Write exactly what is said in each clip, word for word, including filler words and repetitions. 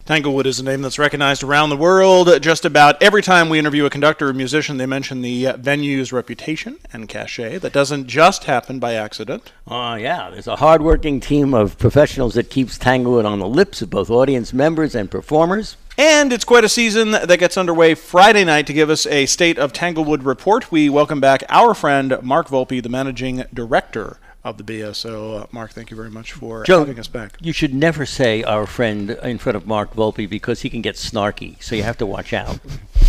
Tanglewood is a name that's recognized around the world. Just about every time we interview a conductor or musician, they mention the venue's reputation and cachet. That doesn't just happen by accident. Uh, yeah, there's a hardworking team of professionals that keeps Tanglewood on the lips of both audience members and performers. And it's quite a season that gets underway Friday night. To give us a State of Tanglewood report, we welcome back our friend Mark Volpe, the managing director of the B S O. Uh, Mark, thank you very much for Joe, having us back. You should never say our friend in front of Mark Volpe because he can get snarky, so you have to watch out.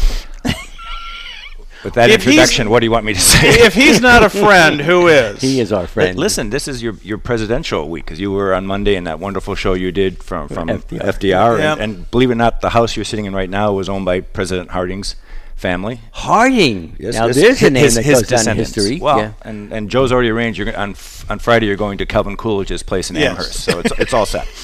With that if introduction, what do you want me to say? If he's not a friend, who is? He is our friend. Listen, this is your, your presidential week, because you were on Monday in that wonderful show you did from, from F D R. F D R. Yeah. And, and believe it or not, the house you're sitting in right now was owned by President Harding's family. Harding. Yes, now, his, there's a name his, that his goes down in descendants. history. Well, yeah. and, and Joe's already arranged. You're, on on Friday, you're going to Calvin Coolidge's place in Yes. Amherst. So it's, it's all set.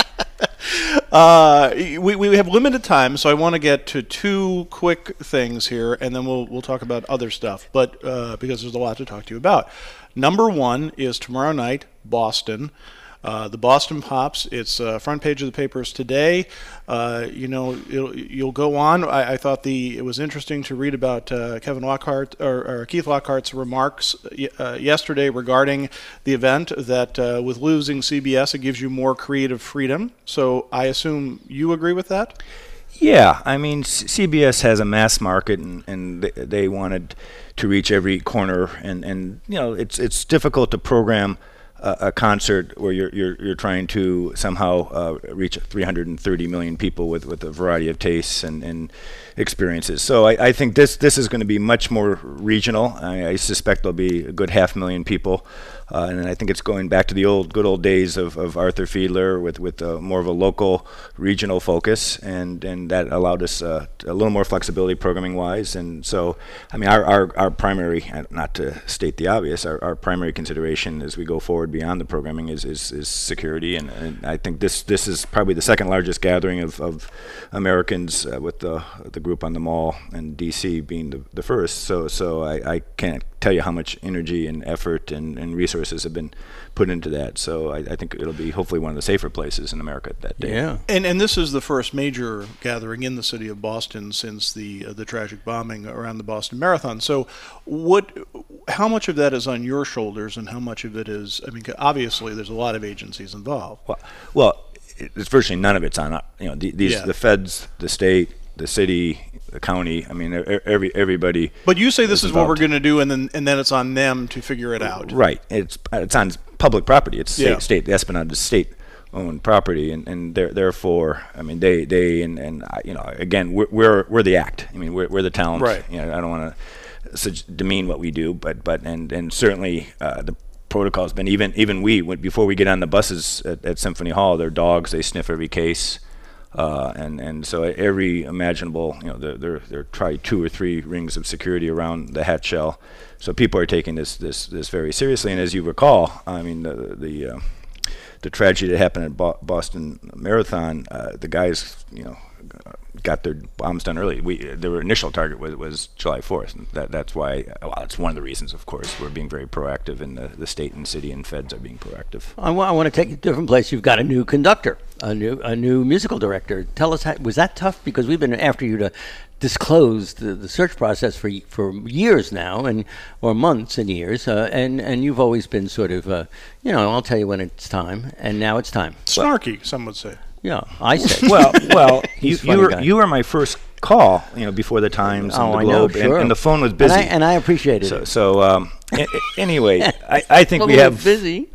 Uh, we, we have limited time, so I want to get to two quick things here, and then we'll we'll talk about other stuff. But uh, because there's a lot to talk to you about. Number one is tomorrow night, Boston. Uh, the Boston Pops. It's uh, front page of the papers today. Uh, you know, it'll, you'll go on. I, I thought the it was interesting to read about uh, Kevin Lockhart or, or Keith Lockhart's remarks uh, yesterday regarding the event. That uh, with losing C B S, it gives you more creative freedom. So I assume you agree with that. Yeah, I mean, C B S has a mass market, and, and they, they wanted to reach every corner, and, and you know, it's it's difficult to program a concert where you're you're you're trying to somehow uh, reach three hundred thirty million people with, with a variety of tastes and, and experiences. So I, I think this this is going to be much more regional. I, I suspect there'll be a good half million people, uh, and I think it's going back to the old good old days of, of Arthur Fiedler with with uh, more of a local regional focus, and, and that allowed us uh, a little more flexibility programming wise. And so I mean our our, our primary, not to state the obvious, our, our primary consideration as we go forward beyond the programming is is, is security, and, and I think this this is probably the second largest gathering of, of Americans uh, with the the group on the Mall, and D C being the, the first. So so I, I can't tell you how much energy and effort and, and resources have been put into that. So I, I think it'll be hopefully one of the safer places in America that day. Yeah. And and this is the first major gathering in the city of Boston since the uh, the tragic bombing around the Boston Marathon. So what how much of that is on your shoulders, and how much of it is, I mean, obviously there's a lot of agencies involved. Well, well it's virtually none of it's on, you know, the, these Yeah. the feds, the state, the city, the county. I mean, e- every everybody. But you say this is what involved. we're going to do, and then and then it's on them to figure it out. Right. It's it's on public property. It's state, Yeah. state the Esplanade is state-owned property, and and there- therefore, I mean, they they and and I, you know, again, we're we're we're the act. I mean, we're we're the talent. Right. You know, I don't want to demean what we do, but but and and certainly uh, the protocol has been even even we when, before we get on the buses at, at Symphony Hall, they're dogs. They sniff every case. Uh, and, and so every imaginable, you know, there there there are probably two or three rings of security around the hat shell. So people are taking this this, this very seriously. And as you recall, I mean, the the uh, the tragedy that happened at Bo- Boston Marathon, uh, the guys, you know, got their bombs done early. We their initial target was, was July fourth. And that that's why. Well, it's one of the reasons, of course, we're being very proactive, and the, the state and city and feds are being proactive. I, wa- I want to take a different place. You've got a new conductor, a new a new musical director. Tell us, how, was that tough? Because we've been after you to disclose the, the search process for y- for years now, and or months and years, uh, and and you've always been sort of, uh, you know, I'll tell you when it's time, and now it's time. Snarky, some would say. Yeah, I say. Well, well, you, He's a you funny were guy. you were my first call, you know, before the Times Oh, and the I know, Globe, sure. and, and the phone was busy. And I, and I appreciated so, it. so um, a- a- anyway, I, I think Well, we it have was busy.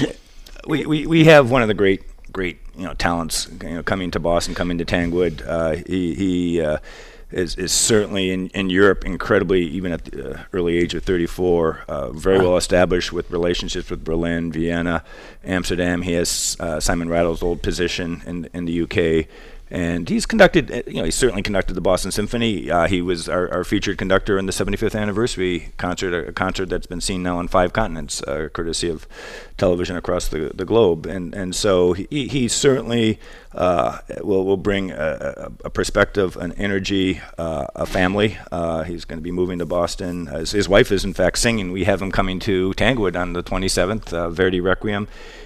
we, we, we have one of the great great you know talents you know coming to Boston, coming to Tanglewood. Uh, he he uh, is is certainly in, in Europe incredibly, even at the uh, early age of thirty-four, uh, very well established with relationships with Berlin, Vienna, Amsterdam. He has uh, Simon Rattle's old position in in the U K. And he's conducted, uh, you know, he certainly conducted the Boston Symphony. Uh, he was our, our featured conductor in the seventy-fifth anniversary concert, a, a concert that's been seen now on five continents, uh, courtesy of television across the, the globe. And and so he, he certainly uh, will will bring a, a, a perspective, an energy, uh, a family. Uh, he's going to be moving to Boston. His, his wife is, in fact, singing. We have him coming to Tanglewood on the twenty-seventh, uh, Verdi Requiem.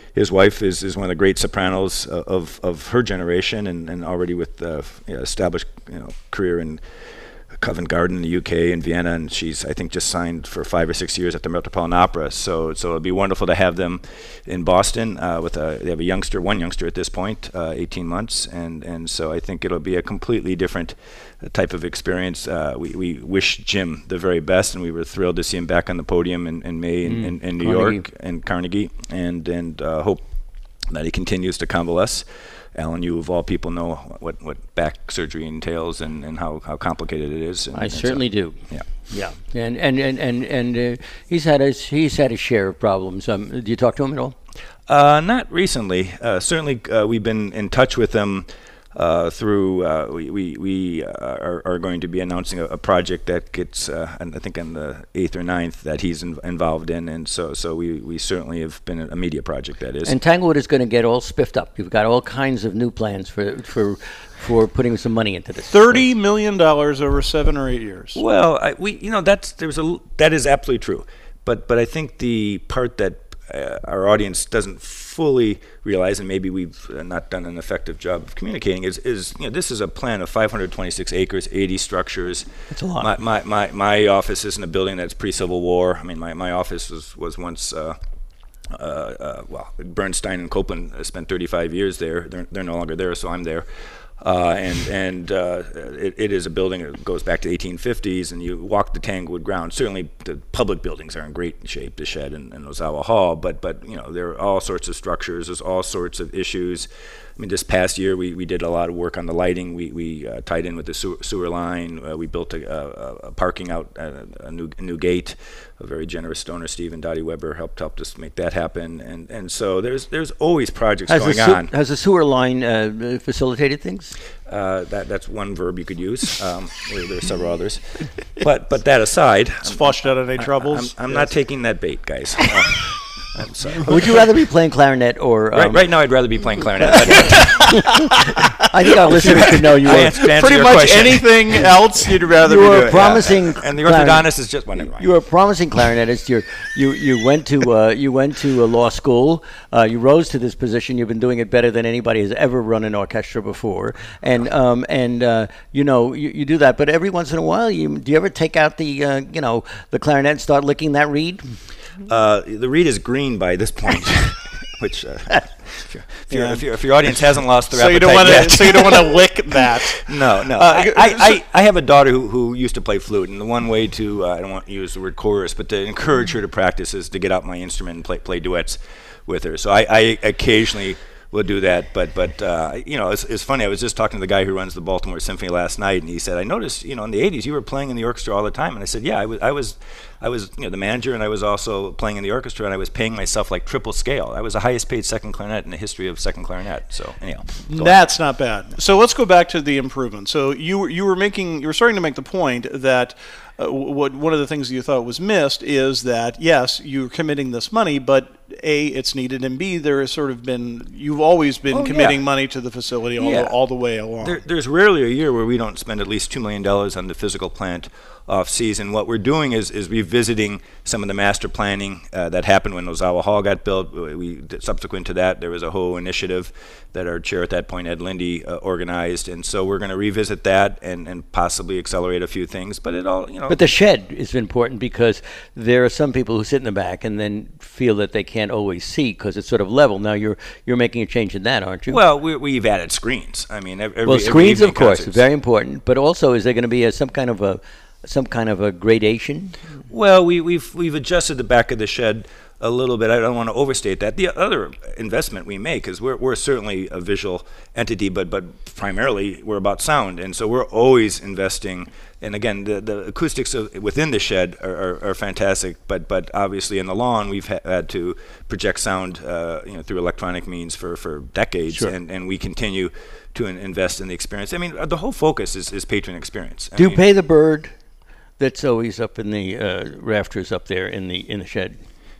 his wife is, is one of the great sopranos uh, of of her generation, and, and already with uh, you know, established you know career in Covent Garden in the U K and Vienna, and she's I think just signed for five or six years at the Metropolitan Opera. So so it'll be wonderful to have them in Boston uh, with a they have a youngster, one youngster at this point, uh, eighteen months, and and so I think it'll be a completely different type of experience. Uh, we we wish Jim the very best, and we were thrilled to see him back on the podium in, in May in, Mm, in, in New Carnegie. York and Carnegie, and and uh, hope that he continues to convalesce. Alan, you of all people know what, what back surgery entails and, and how, how complicated it is. And, I and so- certainly do. Yeah. Yeah, and and and and, and uh, he's had his he's had his share of problems. Um, do you talk to him at all? Uh, not recently. Uh, certainly, uh, we've been in touch with him uh, through. Uh, we we, we uh, are, are going to be announcing a, a project that gets, uh, and I think, on the eighth or ninth that he's in, involved in, and so so we, we certainly have been a media project that is. And Tanglewood is going to get all spiffed up. You've got all kinds of new plans for for for putting some money into this. Thirty million dollars over seven or eight years. Well, I, we you know that's there's a l- that is absolutely true, but but I think the part that uh, our audience doesn't fully realize, and maybe we've uh, not done an effective job of communicating, is is you know this is a plan of five hundred twenty-six acres, eighty structures. That's a lot. My my my, my office is in a building that's pre-Civil War. I mean, my, my office was was once. Uh, uh, uh, well, Bernstein and Copeland uh, spent thirty-five years there. They're they're no longer there, so I'm there. Uh, and and uh, it, it is a building that goes back to the eighteen fifties, and you walk the Tanglewood grounds. Certainly, the public buildings are in great shape, the Shed and, and Ozawa Hall. But but you know there are all sorts of structures. There's all sorts of issues. I mean, this past year we, we did a lot of work on the lighting. We we uh, tied in with the sewer, sewer line. Uh, we built a, a, a parking out, a, a new a new gate. A very generous donor, Steve and Dottie Weber, helped helped us make that happen. And and so there's there's always projects Has going the, su- on. has the sewer line uh, facilitated things? Uh, that that's one verb you could use. Um, there, there are several others, but but that aside, It's flushed out any I'm, troubles. I'm Yes. not taking that bait, guys. Uh, I'm sorry. Would you rather be playing clarinet or? Um, right, right now, I'd rather be playing clarinet. I think our listeners should know you I were. answer- to answer Pretty your much question. anything else you'd rather You be were doing. promising and the clarinet- orthodontist is just well, never mind. You were a promising clarinetist. You're, you you went to uh, you went to a law school. Uh, you rose to this position. You've been doing it better than anybody has ever run an orchestra before. And um, and uh, you know you, you do that. But every once in a while, you do you ever take out the uh, you know the clarinet and start licking that reed? Uh, the reed is green by this point, which uh, if, your, if, your, if, your, if your audience hasn't lost their So you appetite don't want yet. to. So you don't want to lick that. No, no. Uh, I, I, I, I have a daughter who, who used to play flute, and the one way to, uh, I don't want to use the word chorus, but to encourage her to practice is to get out my instrument and play, play duets with her. So I, I occasionally will do that, but, but uh, you know, it's, it's funny. I was just talking to the guy who runs the Baltimore Symphony last night, and he said, I noticed, you know, in the eighties you were playing in the orchestra all the time. And I said, yeah, I was, I was, I was you know, the manager, and I was also playing in the orchestra, and I was paying myself like triple scale. I was the highest paid second clarinet in the history of second clarinet. So anyhow, go on. That's not bad. So let's go back to the improvement. So you were you were making you were starting to make the point that uh, what one of the things you thought was missed is that yes, you're committing this money, but A, it's needed, and B, there has sort of been you've always been Oh, committing yeah. money to the facility all, Yeah. the, all the way along. There, there's rarely a year where we don't spend at least two million dollars on the physical plant off season. What we're doing is, is revisiting some of the master planning uh, that happened when Ozawa Hall got built. We, we subsequent to that, there was a whole initiative that our chair at that point, Ed Lindy, uh, organized, and so we're going to revisit that and, and possibly accelerate a few things. But it all, you know. But the shed is important because there are some people who sit in the back and then feel that they can't always see because it's sort of level. Now you're you're making a change in that, aren't you? well, we, we've added screens. I mean, every, Well, every screens, evening of course, concerts. very important. But also, is there going to be a, some kind of a some kind of a gradation? Well, we, we've we've adjusted the back of the shed a little bit. I don't want to overstate that. The other investment we make is we're we're certainly a visual entity, but but primarily we're about sound, and so we're always investing. And again, the, the acoustics of, within the shed are, are, are fantastic, but but obviously in the lawn we've ha- had to project sound, uh, you know, through electronic means for, for decades, Sure. and, and we continue to in, invest in the experience. I mean, uh, the whole focus is, is patron experience. I Do you mean, pay the bird that's always up in the uh, rafters up there in the in the shed?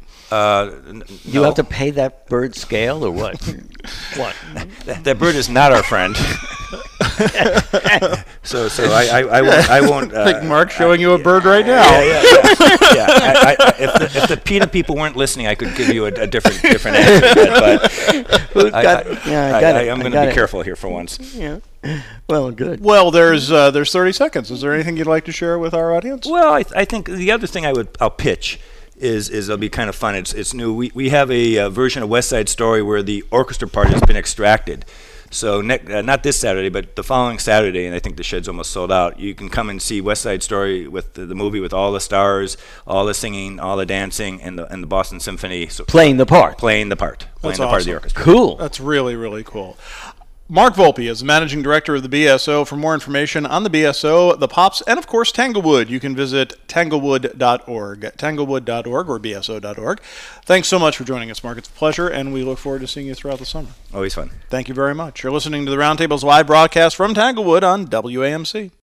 Uh, n- Do you no. have to pay that bird scale or what? What? That, that bird is not our friend. So, so I, I, I won't. I won't uh, Like Mark showing I, you a bird right now. Yeah, yeah, yeah. yeah. I, I, if, the, if the PETA people weren't listening, I could give you a, a different different answer. But, Who's I, got- I, yeah, I I, got I, it. I'm I going got to be it. careful here for once. Yeah. Well, good. Well, there's uh, there's thirty seconds. Is there anything you'd like to share with our audience? Well, I, th- I think the other thing I would I'll pitch is is it'll be kind of fun. It's it's new. We we have a, uh version of West Side Story where the orchestra part has been extracted. So ne- uh, not this Saturday, but the following Saturday, and I think the shed's almost sold out. You can come and see West Side Story with the, the movie with all the stars, all the singing, all the dancing, and the and the Boston Symphony so Playing the part. playing the part, playing That's the part of the awesome. orchestra. Cool. That's really, really cool. Mark Volpe is the managing director of the B S O. For more information on the B S O, the Pops, and of course Tanglewood, you can visit tanglewood dot org, tanglewood dot org or b s o dot org. Thanks so much for joining us, Mark. It's a pleasure, and we look forward to seeing you throughout the summer. Always fun. Thank you very much. You're listening to the Roundtable's live broadcast from Tanglewood on W A M C.